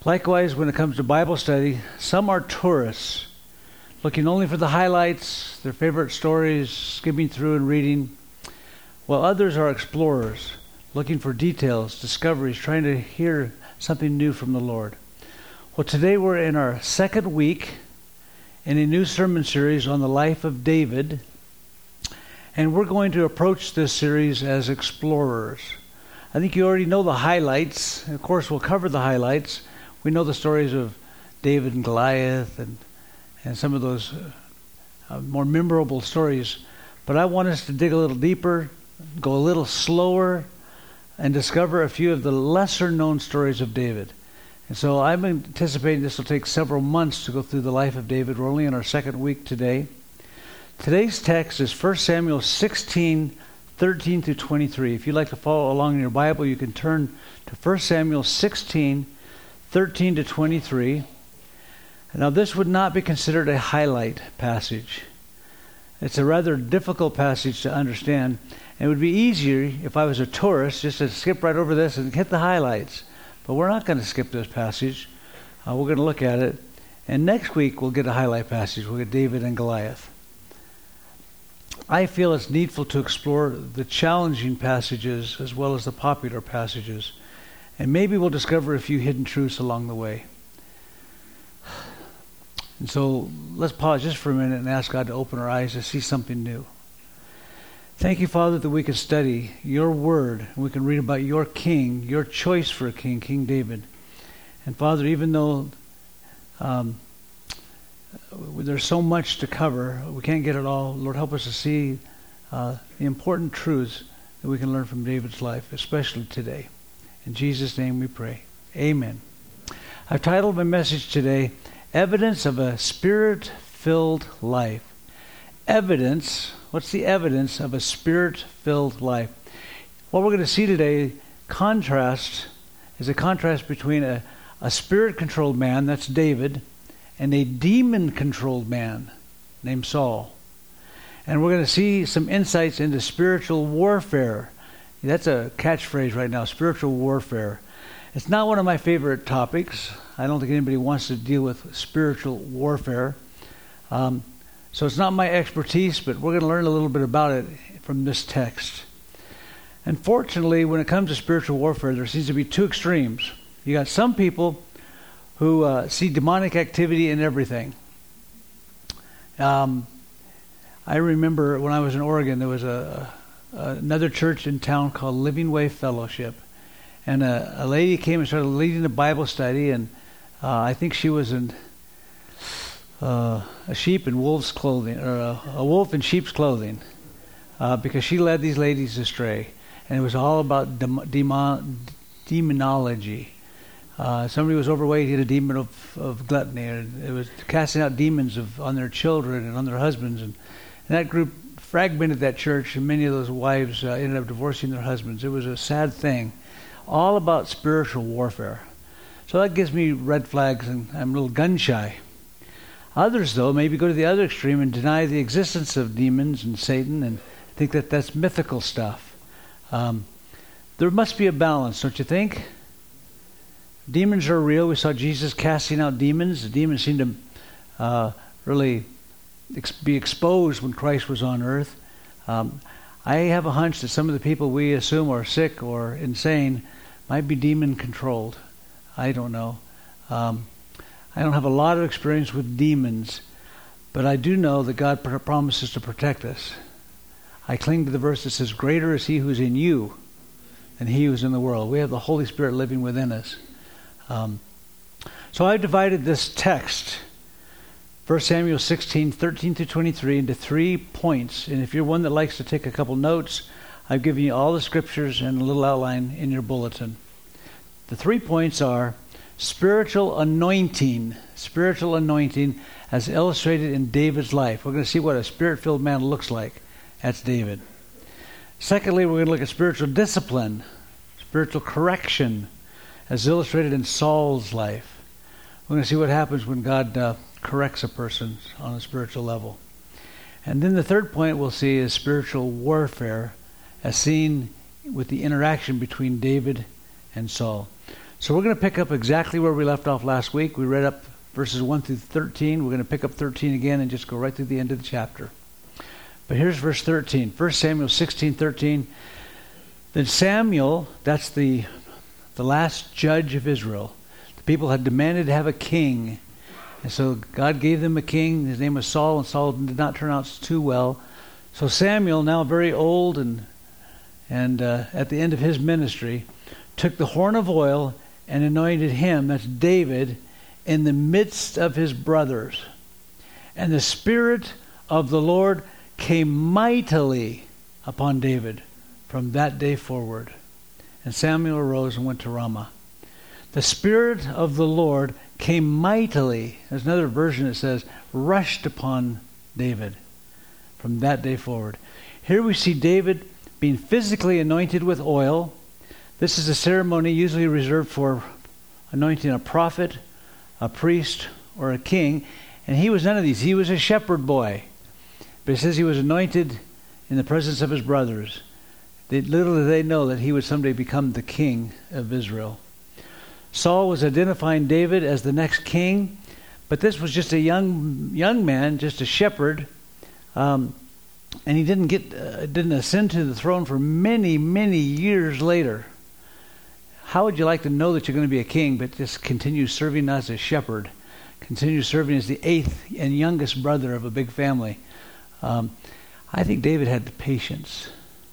Likewise, when it comes to Bible study, some are tourists, looking only for the highlights, their favorite stories, skimming through and reading, while others are explorers, looking for details, discoveries, trying to hear something new from the Lord. Well, today we're in our second week in a new sermon series on the life of David, and we're going to approach this series as explorers. I think you already know the highlights. Of course, we'll cover the highlights. We know the stories of David and Goliath and some of those more memorable stories. But I want us to dig a little deeper, go a little slower, and discover a few of the lesser-known stories of David. And so I'm anticipating this will take several months to go through the life of David. We're only in our second week today. Today's text is 1 Samuel 16, 13 through 23. If you'd like to follow along in your Bible, you can turn to 1 Samuel 16, 13 to 23. Now, this would not be considered a highlight passage. It's a rather difficult passage to understand. And it would be easier if I was a tourist just to skip right over this and hit the highlights. But we're not going to skip this passage. We're going to look at it. And next week, we'll get a highlight passage. We'll get David and Goliath. I feel it's needful to explore the challenging passages as well as the popular passages. And maybe we'll discover a few hidden truths along the way. And so let's pause just for a minute and ask God to open our eyes to see something new. Thank you, Father, that we can study your word and we can read about your king, your choice for a king, King David. And Father, even though there's so much to cover, we can't get it all. Lord, help us to see the important truths that we can learn from David's life, especially today. In Jesus' name we pray. Amen. I've titled my message today, Evidence of a Spirit-Filled Life. Evidence. What's the evidence of a Spirit-Filled life? What we're going to see today is a contrast between a Spirit-controlled man, that's David, and a demon-controlled man named Saul. And we're going to see some insights into spiritual warfare. That's a catchphrase right now, spiritual warfare. It's not one of my favorite topics. I don't think anybody wants to deal with spiritual warfare. So it's not my expertise, but we're going to learn a little bit about it from this text. Unfortunately, when it comes to spiritual warfare, there seems to be two extremes. You got some people who see demonic activity in everything. I remember when I was in Oregon, there was another church in town called Living Way Fellowship. And a lady came and started leading a Bible study, and I think she was in a sheep in wolf's clothing, or a wolf in sheep's clothing, because she led these ladies astray. And it was all about demonology. Somebody was overweight, he had a demon of gluttony, and it was casting out demons on their children and on their husbands. And that group fragmented that church, and many of those wives ended up divorcing their husbands. It was a sad thing. All about spiritual warfare. So that gives me red flags, and I'm a little gun shy. Others, though, maybe go to the other extreme and deny the existence of demons and Satan and think that that's mythical stuff. There must be a balance, don't you think? Demons are real. We saw Jesus casting out demons. The demons seemed to really be exposed when Christ was on earth. I have a hunch that some of the people we assume are sick or insane might be demon-controlled. I don't know. I don't have a lot of experience with demons, but I do know that God promises to protect us. I cling to the verse that says, "Greater is he who's in you than he who's in the world." We have the Holy Spirit living within us. So I've divided this text, 1 Samuel 16, 13 through 23, into 3 points. And if you're one that likes to take a couple notes, I've given you all the scriptures and a little outline in your bulletin. The 3 points are spiritual anointing as illustrated in David's life. We're going to see what a spirit-filled man looks like. That's David. Secondly, we're going to look at spiritual discipline, spiritual correction, as illustrated in Saul's life. We're going to see what happens when God corrects a person on a spiritual level. And then the third point we'll see is spiritual warfare, as seen with the interaction between David and Saul. So we're going to pick up exactly where we left off last week. We read up verses 1 through 13. We're going to pick up 13 again and just go right through the end of the chapter. But here's verse 13. 1 Samuel 16:13. Then Samuel, that's the last judge of Israel. The people had demanded to have a king. And so God gave them a king. His name was Saul, and Saul did not turn out too well. So Samuel, now very old and at the end of his ministry, took the horn of oil and anointed him, that's David, in the midst of his brothers. And the Spirit of the Lord came mightily upon David from that day forward. And Samuel arose and went to Ramah. The Spirit of the Lord came mightily, there's another version that says, rushed upon David from that day forward. Here we see David being physically anointed with oil. This is a ceremony usually reserved for anointing a prophet, a priest, or a king. And he was none of these. He was a shepherd boy. But it says he was anointed in the presence of his brothers. Little did they know that he would someday become the king of Israel. Saul was identifying David as the next king, but this was just a young man, just a shepherd, and he didn't ascend to the throne for many, many years later. How would you like to know that you're going to be a king, but just continue serving as a shepherd, continue serving as the eighth and youngest brother of a big family? I think David had the patience.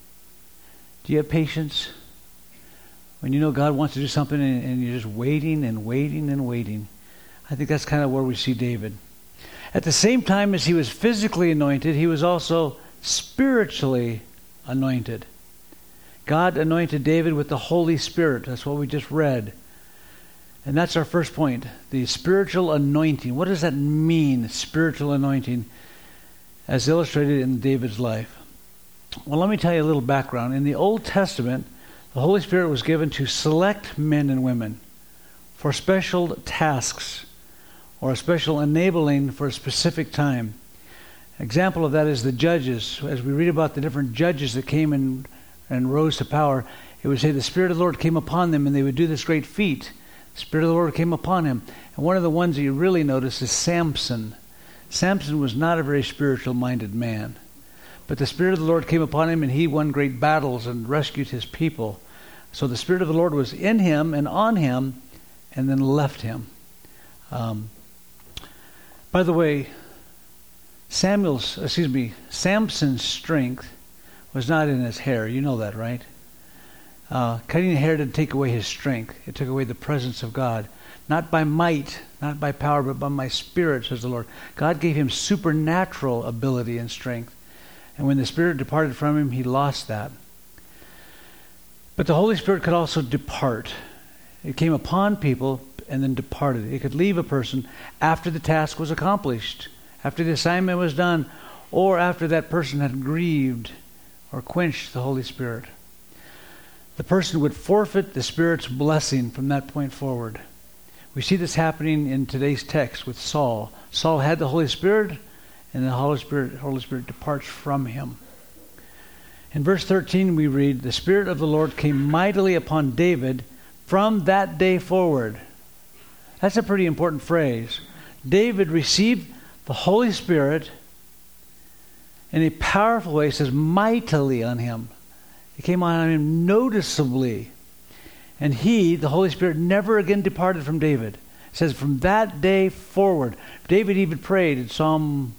Do you have patience? When you know God wants to do something and you're just waiting and waiting and waiting. I think that's kind of where we see David. At the same time as he was physically anointed, he was also spiritually anointed. God anointed David with the Holy Spirit. That's what we just read. And that's our first point, the spiritual anointing. What does that mean, spiritual anointing, as illustrated in David's life? Well, let me tell you a little background. In the Old Testament, the Holy Spirit was given to select men and women for special tasks or a special enabling for a specific time. An example of that is the judges. As we read about the different judges that came and rose to power, it would say the Spirit of the Lord came upon them and they would do this great feat. The Spirit of the Lord came upon him. And one of the ones that you really notice is Samson. Samson was not a very spiritual-minded man. But the Spirit of the Lord came upon him and he won great battles and rescued his people. So the Spirit of the Lord was in him and on him and then left him. By the way, Samson's strength was not in his hair. You know that, right? Cutting the hair didn't take away his strength. It took away the presence of God. Not by might, not by power, but by my Spirit, says the Lord. God gave him supernatural ability and strength. And when the Spirit departed from him, he lost that. But the Holy Spirit could also depart. It came upon people and then departed. It could leave a person after the task was accomplished, after the assignment was done, or after that person had grieved or quenched the Holy Spirit. The person would forfeit the Spirit's blessing from that point forward. We see this happening in today's text with Saul. Saul had the Holy Spirit, and the Holy Spirit departs from him. In verse 13 we read, the Spirit of the Lord came mightily upon David from that day forward. That's a pretty important phrase. David received the Holy Spirit in a powerful way. It says mightily on him. It came on him noticeably. And he, the Holy Spirit, never again departed from David. It says from that day forward. David even prayed in Psalm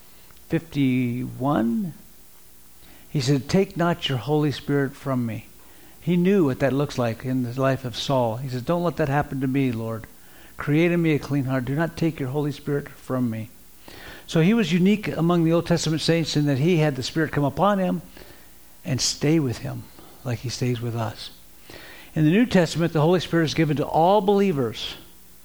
51. He said, take not your Holy Spirit from me. He knew what that looks like in the life of Saul. He says, don't let that happen to me, Lord. Create in me a clean heart. Do not take your Holy Spirit from me. So he was unique among the Old Testament saints in that he had the Spirit come upon him and stay with him like he stays with us. In the New Testament, the Holy Spirit is given to all believers.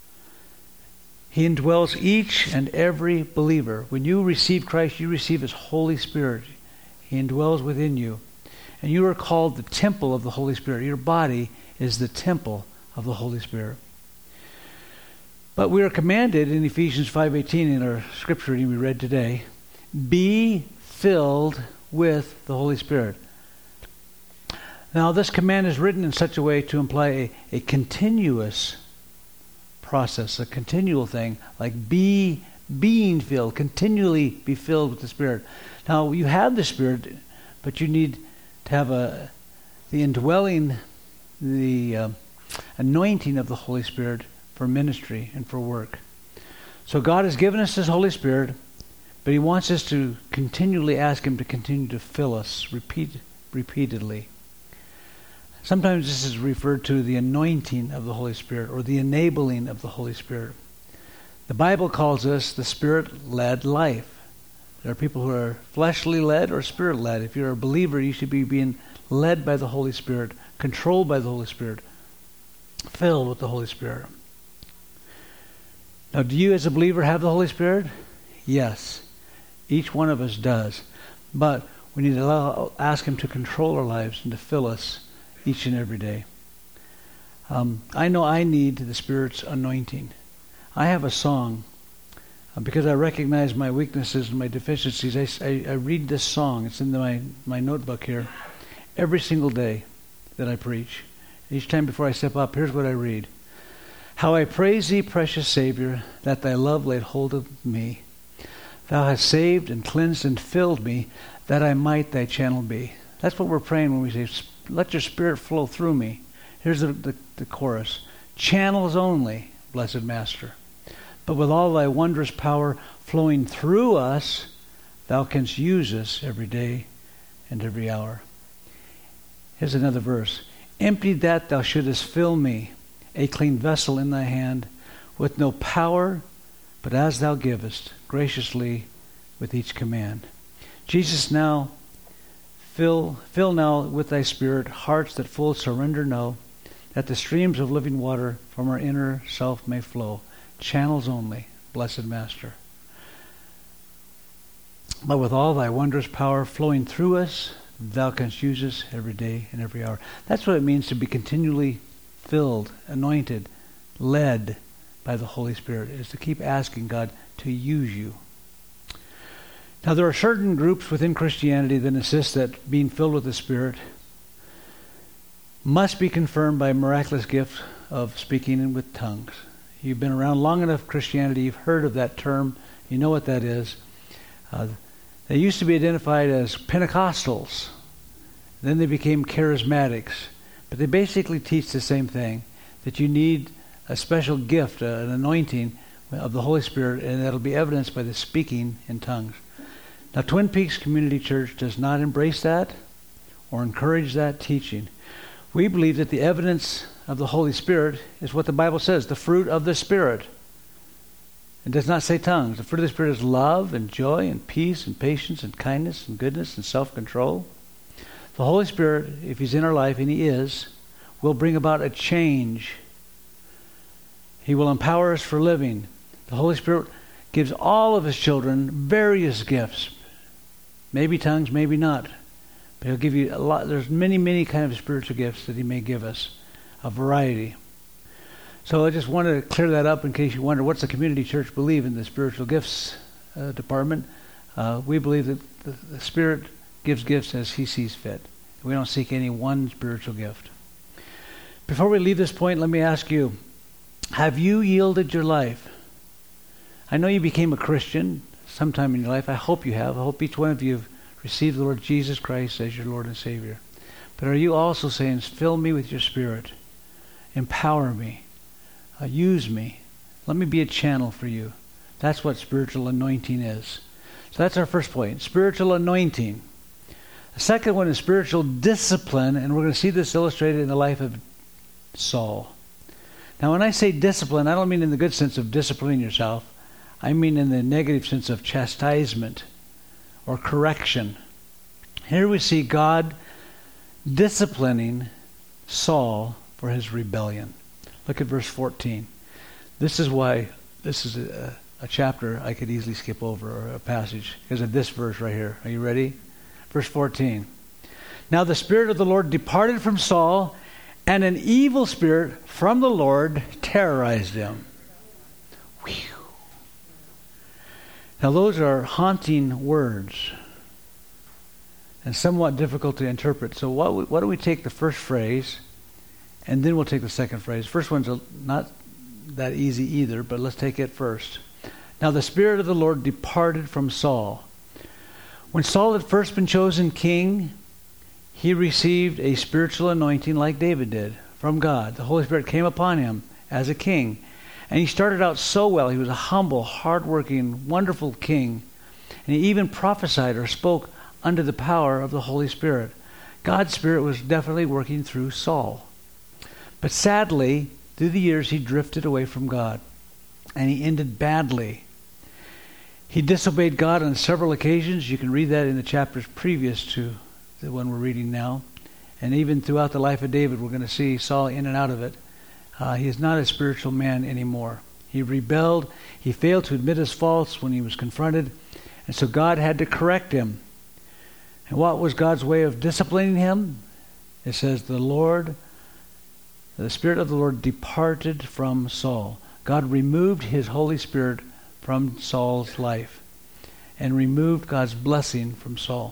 He indwells each and every believer. When you receive Christ, you receive His Holy Spirit. He indwells within you. And you are called the temple of the Holy Spirit. Your body is the temple of the Holy Spirit. But we are commanded in Ephesians 5:18 in our scripture reading we read today, be filled with the Holy Spirit. Now, this command is written in such a way to imply a continuous process, a continual thing, like being filled, continually be filled with the Spirit. Now, you have the Spirit, but you need to have the indwelling, the anointing of the Holy Spirit for ministry and for work. So God has given us His Holy Spirit, but He wants us to continually ask Him to continue to fill us repeatedly. Sometimes this is referred to the anointing of the Holy Spirit or the enabling of the Holy Spirit. The Bible calls this the Spirit-led life. There are people who are fleshly led or Spirit-led. If you're a believer, you should be being led by the Holy Spirit, controlled by the Holy Spirit, filled with the Holy Spirit. Now, do you as a believer have the Holy Spirit? Yes. Each one of us does. But we need to ask Him to control our lives and to fill us each and every day. I know I need the Spirit's anointing. I have a song. Because I recognize my weaknesses and my deficiencies, I read this song. It's in my notebook here. Every single day that I preach. Each time before I step up, here's what I read. How I praise Thee, precious Savior, that Thy love laid hold of me. Thou hast saved and cleansed and filled me, that I might Thy channel be. That's what we're praying when we say, let Your Spirit flow through me. Here's the chorus. Channels only, blessed Master. But with all Thy wondrous power flowing through us, Thou canst use us every day and every hour. Here's another verse. Empty that Thou shouldest fill me, a clean vessel in Thy hand, with no power, but as Thou givest, graciously with each command. Jesus, now fill now with Thy Spirit hearts that full surrender know, that the streams of living water from our inner self may flow. Channels only, blessed Master. But with all Thy wondrous power flowing through us, Thou canst use us every day and every hour. That's what it means to be continually filled, anointed, led by the Holy Spirit, is to keep asking God to use you. Now, there are certain groups within Christianity that insist that being filled with the Spirit must be confirmed by a miraculous gift of speaking and with tongues. You've been around long enough Christianity, you've heard of that term, you know what that is. They used to be identified as Pentecostals. Then they became charismatics. But they basically teach the same thing, that you need a special gift, an anointing of the Holy Spirit, and that'll be evidenced by the speaking in tongues. Now, Twin Peaks Community Church does not embrace that or encourage that teaching. We believe that the evidence of the Holy Spirit is what the Bible says, the fruit of the Spirit. It does not say tongues. The fruit of the Spirit is love and joy and peace and patience and kindness and goodness and self-control. The Holy Spirit, if He's in our life, and He is, will bring about a change. He will empower us for living. The Holy Spirit gives all of His children various gifts. Maybe tongues, maybe not. But He'll give you a lot. There's many, many kinds of spiritual gifts that He may give us. A variety. So I just wanted to clear that up in case you wonder, what's the community church believe in the spiritual gifts department? We believe that the Spirit gives gifts as He sees fit. We don't seek any one spiritual gift. Before we leave this point, let me ask you, have you yielded your life? I know you became a Christian sometime in your life. I hope you have. I hope each one of you have received the Lord Jesus Christ as your Lord and Savior. But are you also saying, fill me with your Spirit, empower me, use me, let me be a channel for you? That's what spiritual anointing is. So that's our first point, spiritual anointing. The second one is spiritual discipline, and we're going to see this illustrated in the life of Saul. Now, when I say discipline, I don't mean in the good sense of disciplining yourself. I mean in the negative sense of chastisement or correction. Here we see God disciplining Saul for his rebellion. Look at verse 14. This is why this is a chapter I could easily skip over, or a passage, because of this verse right here. Are you ready? Verse 14. Now the Spirit of the Lord departed from Saul, and an evil spirit from the Lord terrorized him. Whew. Now those are haunting words. and somewhat difficult to interpret. So why don't we take the first phrase, and then we'll take the second phrase. First one's not that easy either, but let's take it first. Now the Spirit of the Lord departed from Saul. When Saul had first been chosen king, he received a spiritual anointing like David did from God. The Holy Spirit came upon him as a king. And he started out so well. He was a humble, hardworking, wonderful king. And he even prophesied or spoke under the power of the Holy Spirit. God's Spirit was definitely working through Saul. But sadly, through the years, he drifted away from God. And he ended badly. He disobeyed God on several occasions. You can read that in the chapters previous to the one we're reading now. And even throughout the life of David, we're going to see Saul in and out of it. He is not a spiritual man anymore. He rebelled. He failed to admit his faults when he was confronted. And so God had to correct him. And what was God's way of disciplining him? It says, the Spirit of the Lord departed from Saul. God removed his Holy Spirit from Saul's life and removed God's blessing from Saul.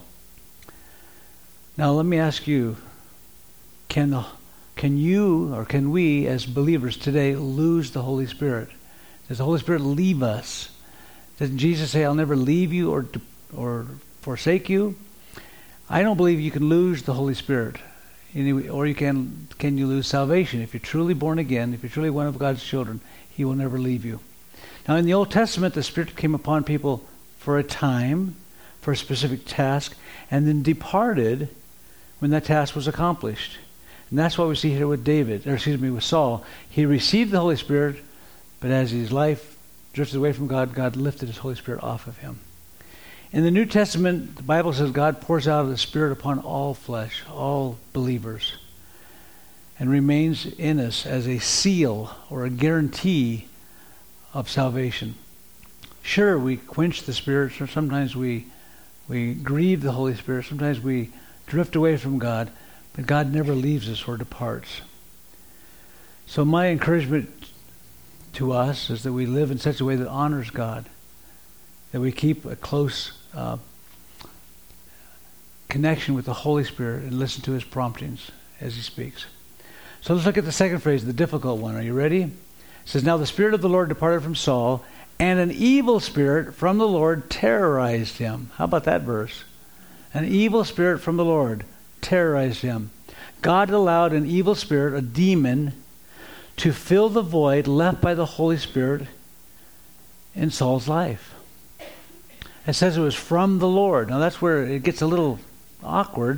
Now let me ask you, can you or can we as believers today lose the Holy Spirit? Does the Holy Spirit leave us? Doesn't Jesus say, I'll never leave you or forsake you? I don't believe you can lose the Holy Spirit. Or can you lose salvation? If you're truly born again, if you're truly one of God's children, He will never leave you. Now in the Old Testament, the Spirit came upon people for a time, for a specific task, and then departed when that task was accomplished. And that's what we see here with with Saul. He received the Holy Spirit, but as his life drifted away from God, God lifted His Holy Spirit off of him. In the New Testament, the Bible says God pours out the Spirit upon all flesh, all believers, and remains in us as a seal or a guarantee of salvation. Sure, we quench the Spirit, so sometimes we grieve the Holy Spirit, sometimes we drift away from God, but God never leaves us or departs. So my encouragement to us is that we live in such a way that honors God, that we keep a close connection with the Holy Spirit and listen to His promptings as He speaks. So let's look at the second phrase, the difficult one. Are you ready? It says, now the Spirit of the Lord departed from Saul, and an evil spirit from the Lord terrorized him. How about that verse? An evil spirit from the Lord terrorized him. God allowed an evil spirit, a demon, to fill the void left by the Holy Spirit in Saul's life. It says it was from the Lord. Now that's where it gets a little awkward.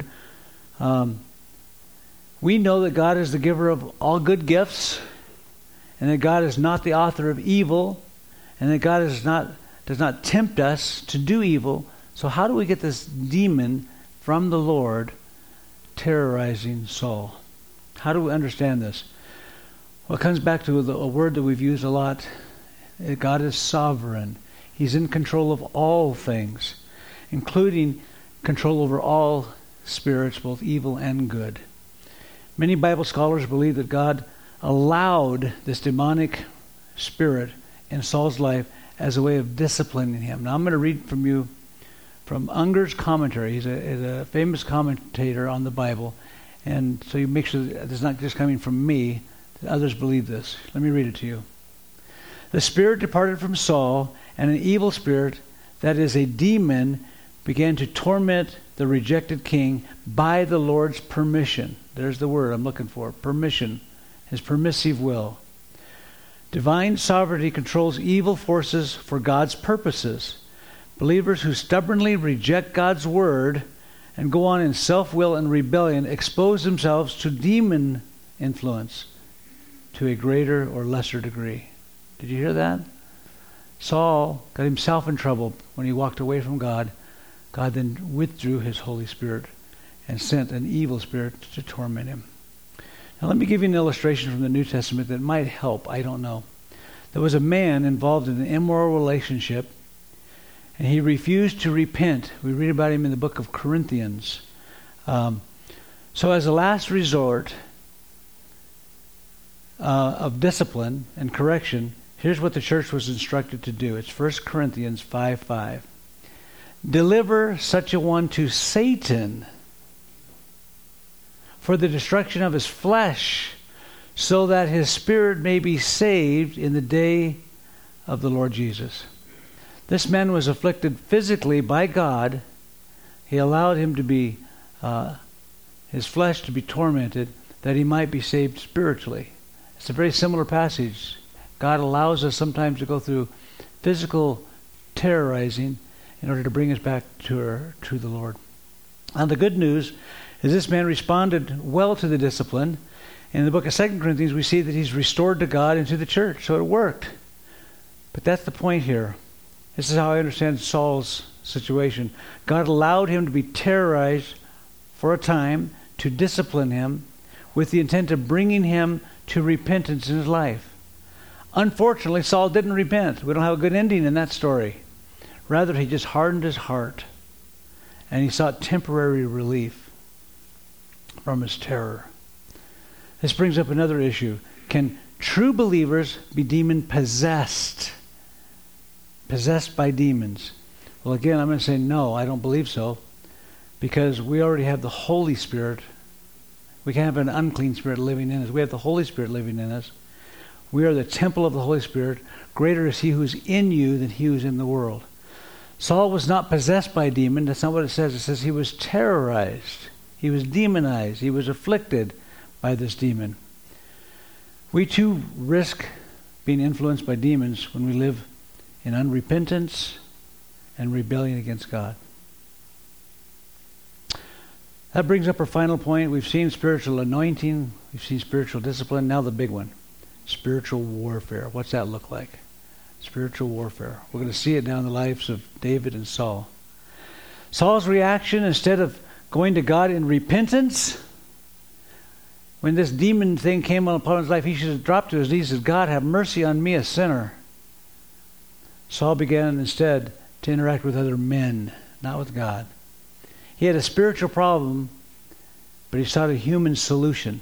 We know that God is the giver of all good gifts, and that God is not the author of evil, and that God does not tempt us to do evil. So how do we get this demon from the Lord terrorizing Saul? How do we understand this? Well, it comes back to a word that we've used a lot. God is sovereign. He's in control of all things, including control over all spirits, both evil and good. Many Bible scholars believe that God allowed this demonic spirit in Saul's life as a way of disciplining him. Now I'm going to read from you from Unger's commentary. He's a famous commentator on the Bible, and so you make sure that it's not just coming from me, that others believe this. Let me read it to you. The spirit departed from Saul, and an evil spirit, that is a demon, began to torment the rejected king by the Lord's permission. There's the word I'm looking for, permission, His permissive will. Divine sovereignty controls evil forces for God's purposes. Believers who stubbornly reject God's word and go on in self-will and rebellion expose themselves to demon influence to a greater or lesser degree. Did you hear that? Saul got himself in trouble when he walked away from God. God then withdrew His Holy Spirit and sent an evil spirit to torment him. Now let me give you an illustration from the New Testament that might help. I don't know. There was a man involved in an immoral relationship, and he refused to repent. We read about him in the book of Corinthians. So as a last resort of discipline and correction, here's what the church was instructed to do. It's 1 Corinthians 5:5. deliver such a one to Satan for the destruction of his flesh, so that his spirit may be saved in the day of the Lord Jesus. This man was afflicted physically by God. He allowed him to be, his flesh to be tormented, that he might be saved spiritually. It's a very similar passage. God allows us sometimes to go through physical terrorizing in order to bring us back to the Lord. And the good news is this man responded well to the discipline. In the book of 2 Corinthians, we see that he's restored to God and to the church. So it worked. But that's the point here. This is how I understand Saul's situation. God allowed him to be terrorized for a time to discipline him with the intent of bringing him to repentance in his life. Unfortunately, Saul didn't repent. We don't have a good ending in that story. Rather, he just hardened his heart and he sought temporary relief from his terror. This brings up another issue. Can true believers be demon possessed? Possessed by demons? Well, again, I'm going to say no, I don't believe so. Because we already have the Holy Spirit. We can't have an unclean spirit living in us. We have the Holy Spirit living in us. We are the temple of the Holy Spirit. Greater is he who's in you than he who's in the world. Saul was not possessed by a demon. That's not what it says. It says he was terrorized. He was demonized. He was afflicted by this demon. We too risk being influenced by demons when we live in unrepentance and rebellion against God. That brings up our final point. We've seen spiritual anointing. We've seen spiritual discipline. Now the big one. Spiritual warfare. What's that look like? Spiritual warfare. We're going to see it now in the lives of David and Saul. Saul's reaction, instead of going to God in repentance, when this demon thing came upon his life, he should have dropped to his knees and said, God, have mercy on me, a sinner. Saul began instead to interact with other men, not with God. He had a spiritual problem, but he sought a human solution.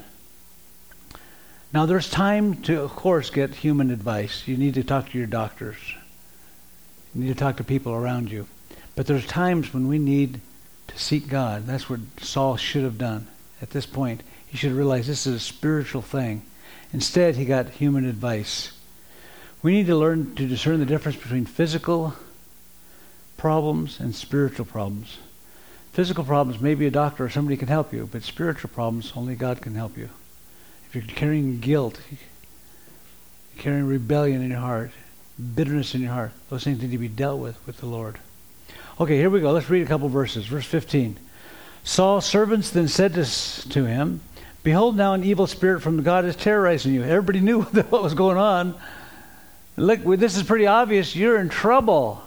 Now, there's time to, of course, get human advice. You need to talk to your doctors. You need to talk to people around you. But there's times when we need to seek God. That's what Saul should have done at this point. He should have realized this is a spiritual thing. Instead, he got human advice. We need to learn to discern the difference between physical problems and spiritual problems. Physical problems, maybe a doctor or somebody can help you, but spiritual problems, only God can help you. If you're carrying guilt, carrying rebellion in your heart, bitterness in your heart, those things need to be dealt with the Lord. Okay, here we go. Let's read a couple verses. Verse 15. Saul's servants then said to him, Behold, now an evil spirit from God is terrorizing you. Everybody knew what was going on. Look, this is pretty obvious. You're in trouble.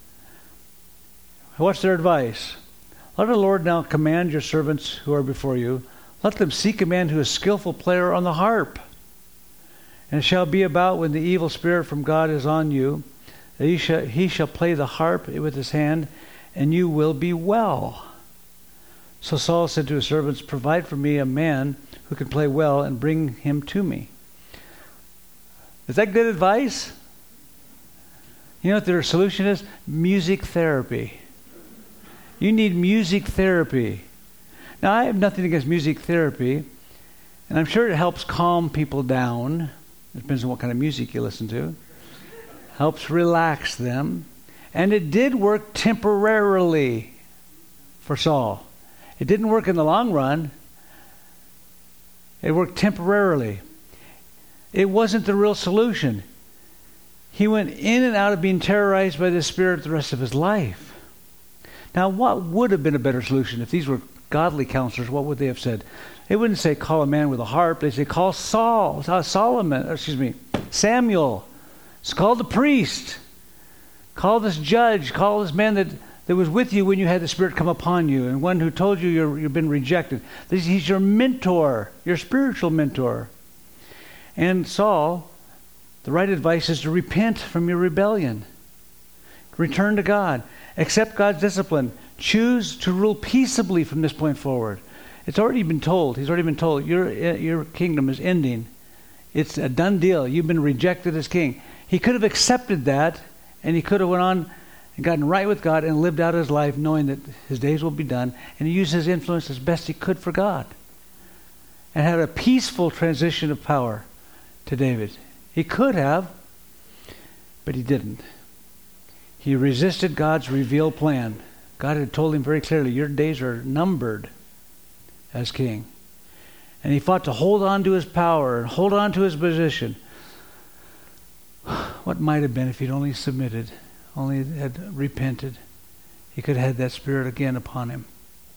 What's their advice? Let the Lord now command your servants who are before you. Let them seek a man who is a skillful player on the harp. And it shall be about when the evil spirit from God is on you, that he shall play the harp with his hand, and you will be well. So Saul said to his servants, Provide for me a man who can play well, and bring him to me. Is that good advice? You know what their solution is? Music therapy. You need music therapy. Now, I have nothing against music therapy, and I'm sure it helps calm people down. It depends on what kind of music you listen to. Helps relax them. And it did work temporarily for Saul. It didn't work in the long run. It worked temporarily. It wasn't the real solution. He went in and out of being terrorized by this spirit the rest of his life. Now, what would have been a better solution if these were godly counselors? What would they have said? They wouldn't say, call a man with a harp. They'd say, call Samuel. It's called the priest. Call this judge. Call this man that was with you when you had the Spirit come upon you, and one who told you you've been rejected. He's your mentor, your spiritual mentor. And Saul, the right advice is to repent from your rebellion. Return to God. Accept God's discipline. Choose to rule peaceably from this point forward. It's already been told. He's already been told your kingdom is ending. It's a done deal. You've been rejected as king. He could have accepted that, and he could have went on and gotten right with God and lived out his life knowing that his days will be done, and he used his influence as best he could for God and had a peaceful transition of power to David. He could have, but he didn't. He resisted God's revealed plan. God had told him very clearly, your days are numbered as king. And he fought to hold on to his power and hold on to his position. What might have been if he'd only submitted, only had repented. He could have had that spirit again upon him.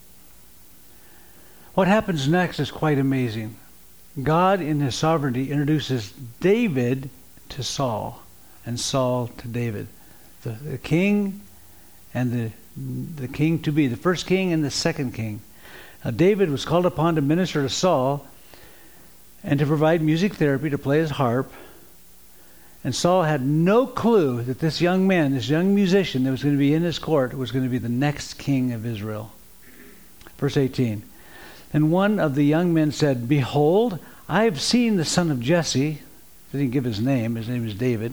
What happens next is quite amazing. God, in his sovereignty, introduces David to Saul and Saul to David. The king and the king to be, the first king and the second king. Now, David was called upon to minister to Saul and to provide music therapy, to play his harp. And Saul had no clue that this young man, this young musician that was going to be in his court, was going to be the next king of Israel. Verse 18. And one of the young men said, behold, I have seen the son of Jesse. He didn't give his name. His name is David.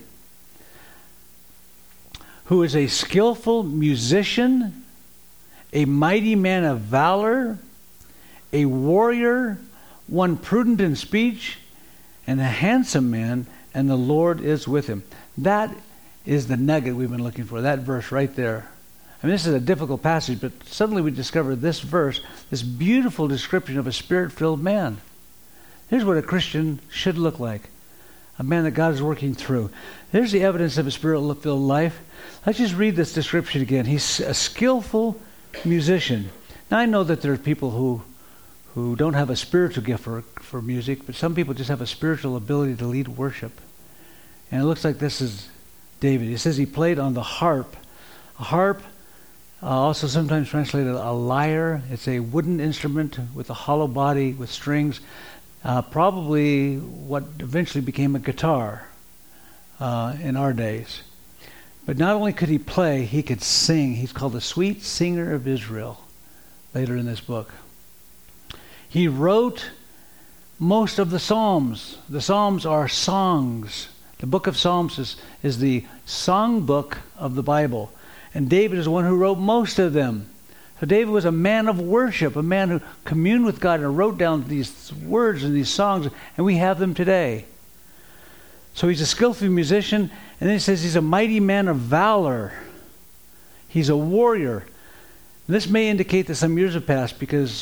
Who is a skillful musician, a mighty man of valor, a warrior, one prudent in speech, and a handsome man, and the Lord is with him. That is the nugget we've been looking for, that verse right there. I mean, this is a difficult passage, but suddenly we discover this verse, this beautiful description of a spirit-filled man. Here's what a Christian should look like. A man that God is working through. There's the evidence of a spirit-filled life. Let's just read this description again. He's a skillful musician. Now, I know that there are people who don't have a spiritual gift for music, but some people just have a spiritual ability to lead worship. And it looks like this is David. It says he played on the harp. A harp, also sometimes translated a lyre. It's a wooden instrument with a hollow body with strings. Probably what eventually became a guitar in our days. But not only could he play, he could sing. He's called the sweet singer of Israel later in this book. He wrote most of the Psalms. The Psalms are songs. The book of Psalms is the song book of the Bible. And David is the one who wrote most of them. So David was a man of worship, a man who communed with God and wrote down these words and these songs, and we have them today. So he's a skillful musician, and then he says he's a mighty man of valor. He's a warrior. This may indicate that some years have passed because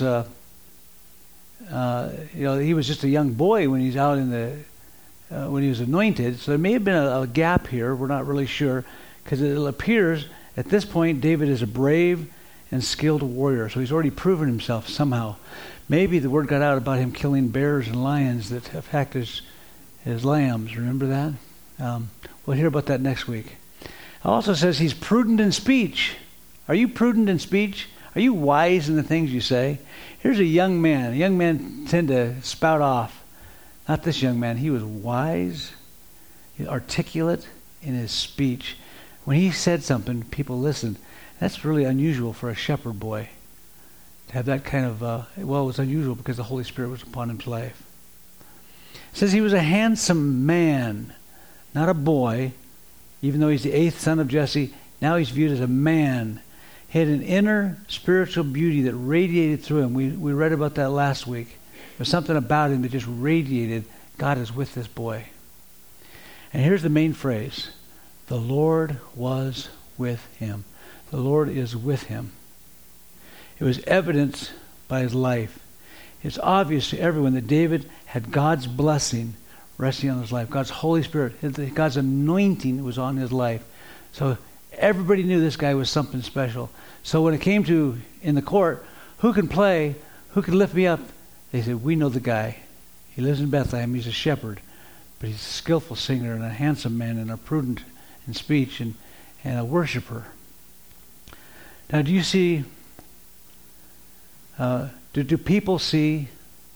he was just a young boy when he's out when he was anointed. So there may have been a gap here. We're not really sure, because it appears at this point David is a brave and skilled warrior. So he's already proven himself somehow. Maybe the word got out about him killing bears and lions that attacked his lambs. Remember that? We'll hear about that next week. It also says he's prudent in speech. Are you prudent in speech? Are you wise in the things you say? Here's a young man. Young men tend to spout off. Not this young man. He was wise, articulate in his speech. When he said something, people listened. That's really unusual for a shepherd boy to have that kind of, it was unusual because the Holy Spirit was upon his life. It says he was a handsome man, not a boy. Even though he's the 8th son of Jesse, now he's viewed as a man. He had an inner spiritual beauty that radiated through him. We read about that last week. There was something about him that just radiated, God is with this boy. And here's the main phrase. The Lord was with him. The Lord is with him. It was evidenced by his life. It's obvious to everyone that David had God's blessing resting on his life. God's Holy Spirit, God's anointing was on his life. So everybody knew this guy was something special. So when it came to, in the court, who can play, who can lift me up, they said, we know the guy. He lives in Bethlehem. He's a shepherd. But he's a skillful singer and a handsome man and a prudent in speech and a worshiper. Now, do you see, do people see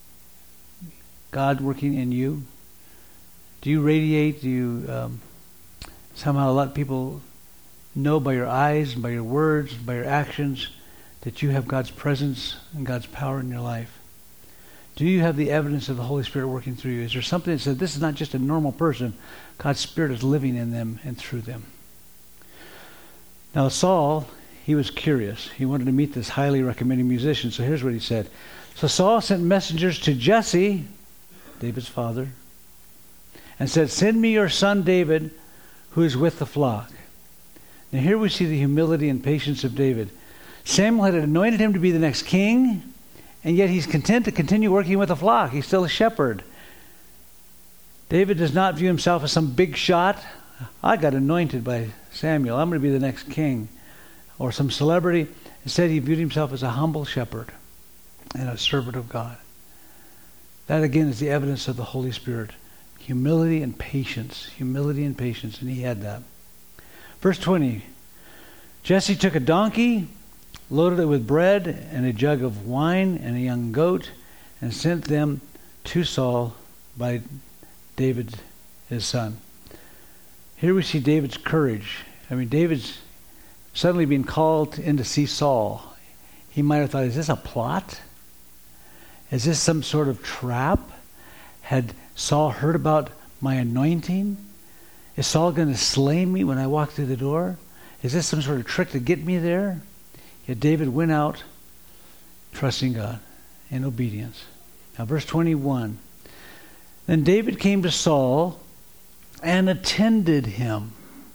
God working in you? Do you radiate? Do you somehow let people know by your eyes, by your words, by your actions that you have God's presence and God's power in your life? Do you have the evidence of the Holy Spirit working through you? Is there something that says this is not just a normal person? God's Spirit is living in them and through them. Now Saul, he was curious. He wanted to meet this highly recommended musician. So here's what he said. So Saul sent messengers to Jesse, David's father, and said, "Send me your son David, who is with the flock." Now here we see the humility and patience of David. Samuel had anointed him to be the next king, and yet he's content to continue working with the flock. He's still a shepherd. David does not view himself as some big shot. I got anointed by Samuel. I'm going to be the next king. Or some celebrity. Instead, he viewed himself as a humble shepherd and a servant of God. That again is the evidence of the Holy Spirit. Humility and patience. Humility and patience. And he had that. Verse 20. Jesse took a donkey, loaded it with bread and a jug of wine and a young goat, and sent them to Saul by David, his son. Here we see David's courage. I mean, David's suddenly being called in to see Saul. He might have thought, is this a plot? Is this some sort of trap? Had Saul heard about my anointing? Is Saul going to slay me when I walk through the door? Is this some sort of trick to get me there? Yet David went out trusting God in obedience. Now verse 21. Then David came to Saul and attended him.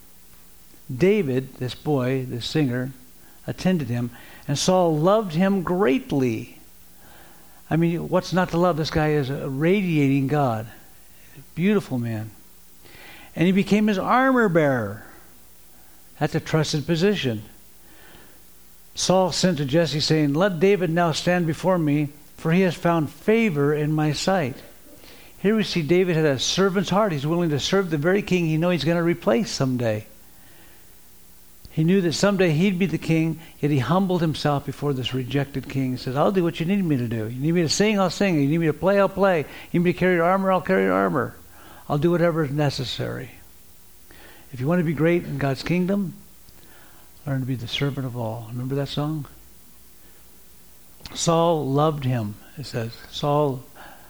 David, this boy, this singer, attended him, and Saul loved him greatly. I mean, what's not to love? This guy is a radiating God. Beautiful man. And he became his armor bearer. That's a trusted position. Saul sent to Jesse saying, "Let David now stand before me, for he has found favor in my sight." Here we see David had a servant's heart. He's willing to serve the very king he knows he's going to replace someday. He knew that someday he'd be the king, yet he humbled himself before this rejected king. He says, "I'll do what you need me to do. You need me to sing, I'll sing. You need me to play, I'll play. You need me to carry your armor, I'll carry your armor. I'll do whatever is necessary." If you want to be great in God's kingdom, learn to be the servant of all. Remember that song? Saul loved him, it says. Saul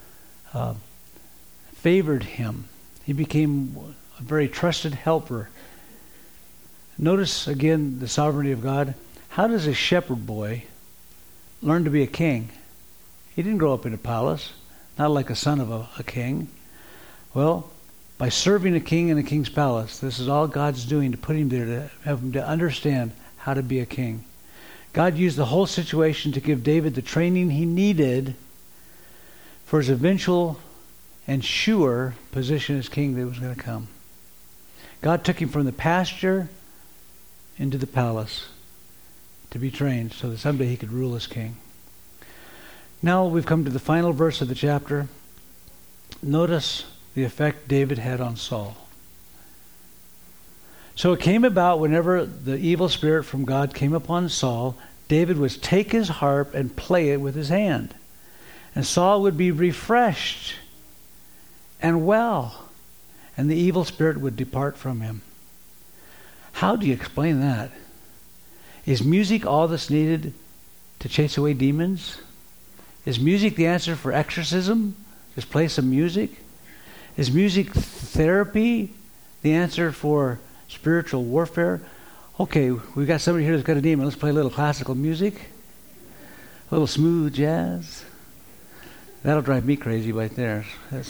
favored him. He became a very trusted helper. Notice again the sovereignty of God. How does a shepherd boy learn to be a king? He didn't grow up in a palace, not like a son of a king. Well, by serving a king in a king's palace, this is all God's doing to put him there, to have him to understand how to be a king. God used the whole situation to give David the training he needed for his eventual and sure position as king that was going to come. God took him from the pasture into the palace to be trained so that someday he could rule as king. Now we've come to the final verse of the chapter. Notice the effect David had on Saul. So it came about whenever the evil spirit from God came upon Saul, David would take his harp and play it with his hand. And Saul would be refreshed and well, and the evil spirit would depart from him. How do you explain that? Is music all that's needed to chase away demons? Is music the answer for exorcism? Just play some music? Is music therapy the answer for spiritual warfare? Okay, we've got somebody here that's got a demon. Let's play a little classical music. A little smooth jazz. That'll drive me crazy right there.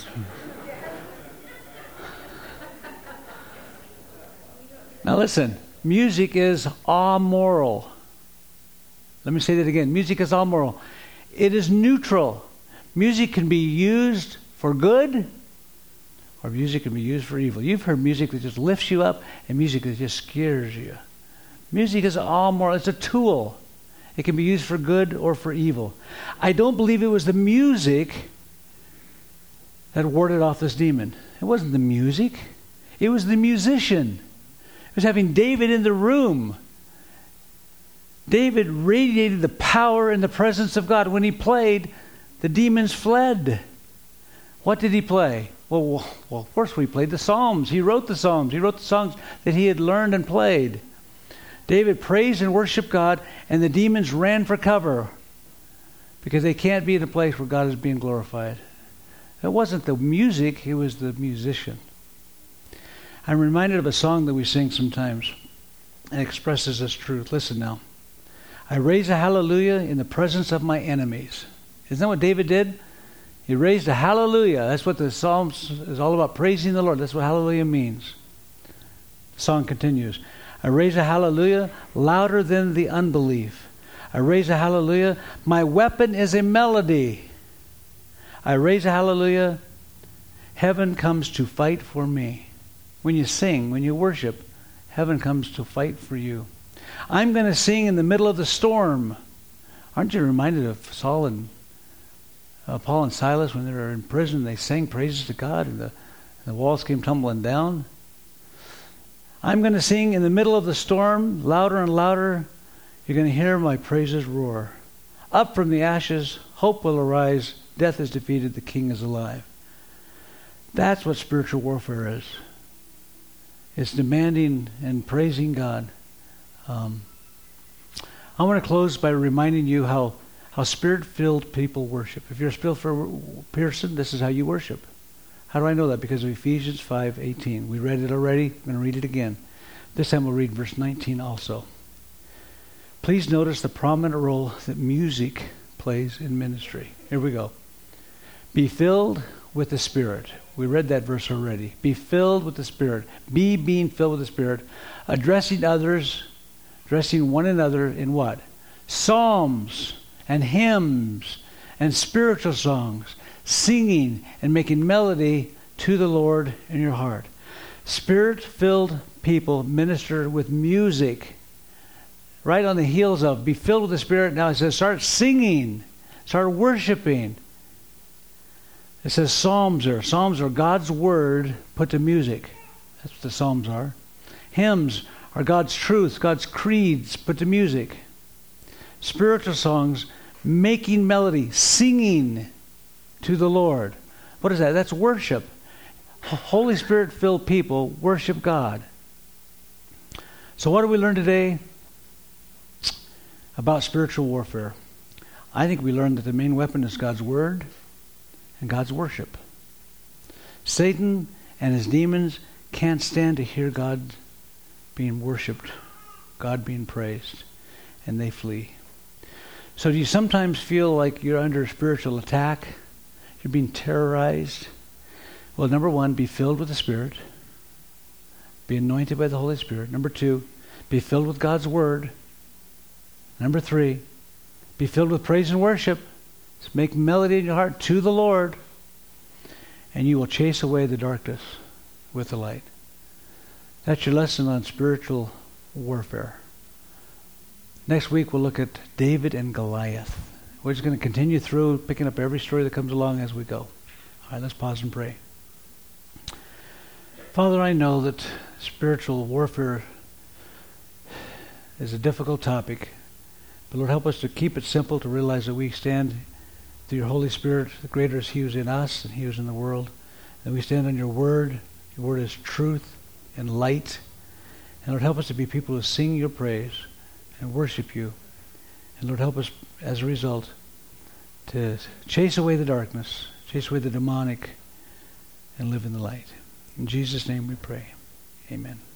Now listen, music is amoral. Let me say that again. Music is amoral. It is neutral. Music can be used for good, or music can be used for evil. You've heard music that just lifts you up and music that just scares you. Music is amoral. It's a tool. It can be used for good or for evil. I don't believe it was the music that warded off this demon. It wasn't the music. It was the musician. It was having David in the room. David radiated the power and the presence of God. When he played, the demons fled. What did he play? Well, of course we played the Psalms. He wrote the Psalms. He wrote the songs that he had learned and played. David praised and worshiped God, and the demons ran for cover because they can't be in a place where God is being glorified. It wasn't the music, it was the musician. I'm reminded of a song that we sing sometimes. and expresses this truth. Listen now. I raise a hallelujah in the presence of my enemies. Isn't that what David did? He raised a hallelujah. That's what the Psalms is all about, praising the Lord. That's what hallelujah means. The song continues. I raise a hallelujah louder than the unbelief. I raise a hallelujah. My weapon is a melody. I raise a hallelujah. Heaven comes to fight for me. When you sing, when you worship, heaven comes to fight for you. I'm going to sing in the middle of the storm. Aren't you reminded of Saul and Paul and Silas when they were in prison? They sang praises to God and the walls came tumbling down. I'm going to sing in the middle of the storm, louder and louder. You're going to hear my praises roar. Up from the ashes, hope will arise. Death is defeated, the King is alive. That's what spiritual warfare is. It's demanding and praising God. I want to close by reminding you how Spirit-filled people worship. If you're a Spirit-filled person, this is how you worship. How do I know that? Because of Ephesians 5:18. We read it already. I'm going to read it again. This time we'll read verse 19 also. Please notice the prominent role that music plays in ministry. Here we go. Be filled with the Spirit. We read that verse already. Be filled with the Spirit. Be being filled with the Spirit. Addressing others, addressing one another in what? Psalms and hymns and spiritual songs. Singing and making melody to the Lord in your heart. Spirit-filled people minister with music. Right on the heels of be filled with the Spirit. Now it says start singing. Start worshiping. It says psalms are. Psalms are God's word put to music. That's what the psalms are. Hymns are God's truth, God's creeds put to music. Spiritual songs, making melody, singing to the Lord. What is that? That's worship. Holy Spirit-filled people worship God. So what do we learn today about spiritual warfare? I think we learned that the main weapon is God's word and God's worship. Satan and his demons can't stand to hear God being worshipped, God being praised, and they flee. So do you sometimes feel like you're under spiritual attack? You're being terrorized? Well, number one, be filled with the Spirit. Be anointed by the Holy Spirit. Number two, be filled with God's Word. Number three, be filled with praise and worship. Just make melody in your heart to the Lord. And you will chase away the darkness with the light. That's your lesson on spiritual warfare. Next week we'll look at David and Goliath. We're just going to continue through, picking up every story that comes along as we go. All right, let's pause and pray. Father, I know that spiritual warfare is a difficult topic, but Lord, help us to keep it simple, to realize that we stand through your Holy Spirit. The greater is He who's in us and He who's in the world. And we stand on your word. Your word is truth and light. And Lord, help us to be people who sing your praise and worship you. And Lord, help us, as a result, to chase away the darkness, chase away the demonic, and live in the light. In Jesus' name we pray. Amen.